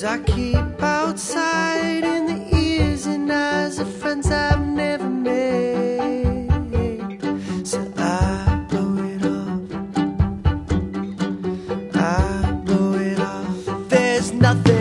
words I keep outside in the ears and eyes of friends I've never met. So I blow it off, I blow it off. There's nothing